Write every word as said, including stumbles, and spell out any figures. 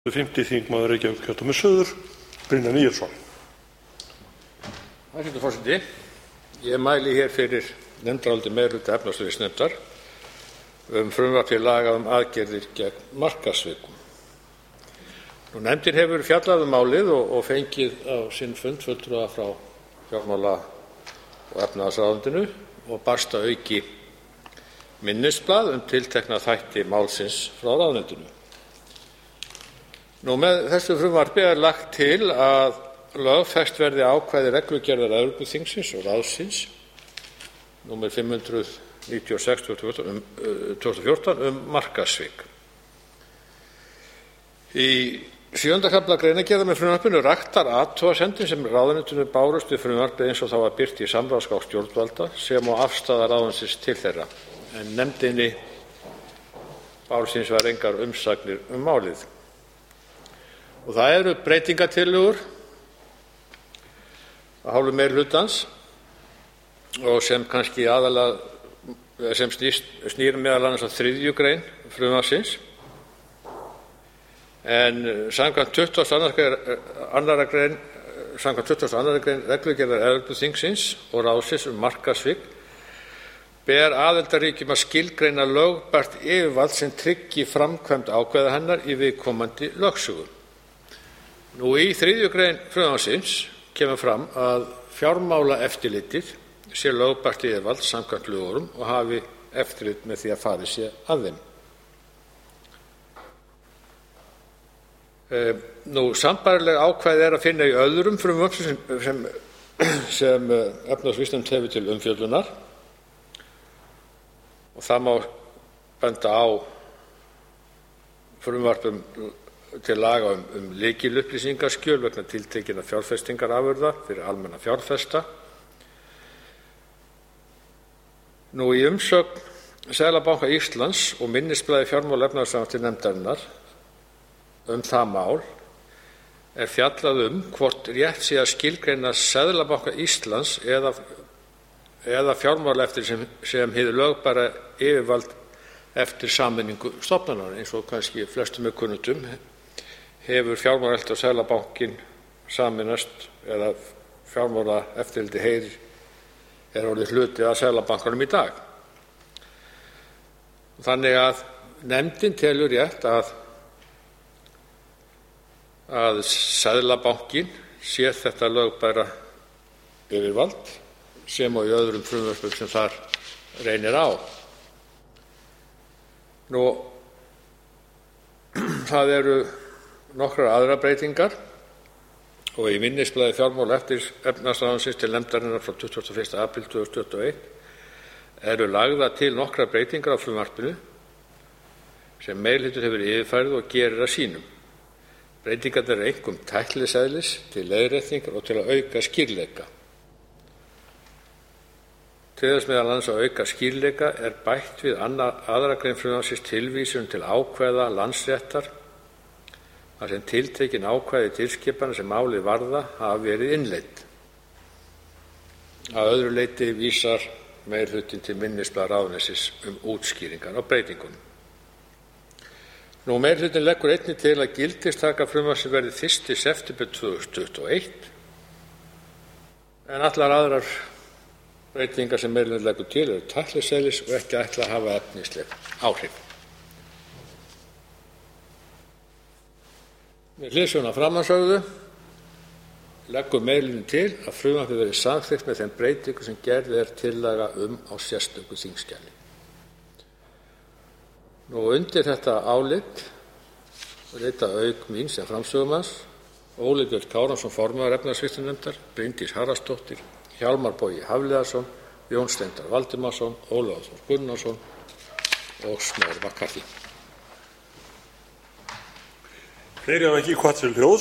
fimmti þingmaður Reykjavíkurkjördæmis suður, Brynjar Níelsson. Hæstvirtur forseti. Ég mæli hér fyrir nefndaráliti meirihluta efnahagsnefndar um frumvarp til laga um aðgerðir gegn markaðssvikum. Nú, nefndin hefur fjallað um málið og, og fengið á sinn fund fulltrúa frá fjármála- og efnahagsráðuneytinu og barst að auki minnisblað um tiltekna þætti málsins frá ráðuneytinu. Nú, með þessu frumvarpi er lagt til að lögfest verði ákvæði reglugerðar Evrópuþingsins og ráðsins númer fimm hundruð níutíu og sex tvö þúsund og fjórtán um markaðssvik. Í sjöunda kafla greinargerðar með frumvarpinu eru raktar athugasemdir sem ráðuneytinu bárust við frumvarpið eins og það var birt í samráðsgátt stjórnvalda sem og afstaða ráðuneytisins til þeirra, en nefndinni bárust hins vegar engar umsagnir um málið. Og það eru breytingartillögur af hálfu meirihlutans og sem kannski aðallega sem snýr meðal annars að þriðju grein frumvarpsins. En samkvæmt tuttugasta og annarri grein samkvæmt tuttugasta og annarri grein reglugerðar Evrópuþingsins og ráðsins um markaðssvik ber aðildarríkjum að skilgreina lögbært yfirvald sem tryggi framkvæmd ákvæða hennar í viðkomandi lögsögu. Nú, í þriðju grein frumvarpsins kemur fram að fjármálaeftirlitið sé lögbært yfirvald samkvæmt lögunum og hafi eftirlit með því að farið sé að þeim. Nú, sambærileg ákvæði er að finna í öðrum frumvörpum sem, sem, sem efnahagsvísnefnd hefur til umfjöllunar og það má benda á frumvarpum til laga um, um lykilupplýsingaskjöl vegna tiltekinna fjárfestingarafurða fyrir almenna fjárfesta. Nú, í umsögn Seðlabanka Íslands og minnisblaði fjármála- og efnahagsráðuneytis til nefndarinnar um það mál er fjallað um hvort rétt sé að skilgreina Seðlabanka Íslands eða, eða fjármálaeftirlit sem, sem hið lögbæra yfirvald eftir sameiningu stofnanna, eins og kannski flestum er kunnugt um hefur fjármálaeftirlitið og Seðlabankinn sameinast eða fjármálaeftirlitið heyrir er orðið hluti af Seðlabankanum í dag. Þannig að nefndin telur rétt að að Seðlabankinn sé þetta lögbæra yfirvald sem og í öðrum frumvörpum sem þar reynir á. Nú, það eru nokkrar aðrar breytingar og í minnisblaði fjármála- og efnahagsráðuneytisins til nefndarinnar frá tuttugasta og fyrsta apríl tvö þúsund tuttugu og eitt eru lagðar til nokkrar breytingar á frumvarpinu sem meirihluti hefur yfirfærið og gerir að sínum. Breytingarnar eru einkum tæknilegs eðlis til leiðréttingar og til að auka skýrleika. Til þess meðal annars að auka skýrleika er bætt við aðra grein frumvarpsins tilvísun til ákvæða landsréttar þar sem tiltekin ákvæði tilskipana sem málið varða hafa verið innleidd. Að öðru leyti vísar meirihlutinn til minnisblaðs ráðuneytisins um útskýringar á breytingunum. Nú, meirihlutinn leggur einnig til að gildistaka frumvarpsins verði fyrsta september tvö þúsund tuttugu og eitt en allar aðrar breytingar sem meirihlutinn leggur til eru tæknilegs eðlis og ekki ætlað að hafa efnisleg áhrif. Með hliðsjón af framansögðu leggur meirihlutinn til að frumvarpið verði samþykkt með þeim breytingum sem gerð er tillaga um á sérstöku þingskjali. Nú, undir þetta álit rita auk mín sem framsögumanns Óli Björn Kárason, formaður efnahagsvísnefndar, Bryndís Haraldsdóttir, Hjálmar Bogi Hafliðason, Jón Steindar Valdimarsson, Ólafur Þór Gunnarsson og Smári McCarthy. Fleiri hafa ekki hvatt til hljóðs.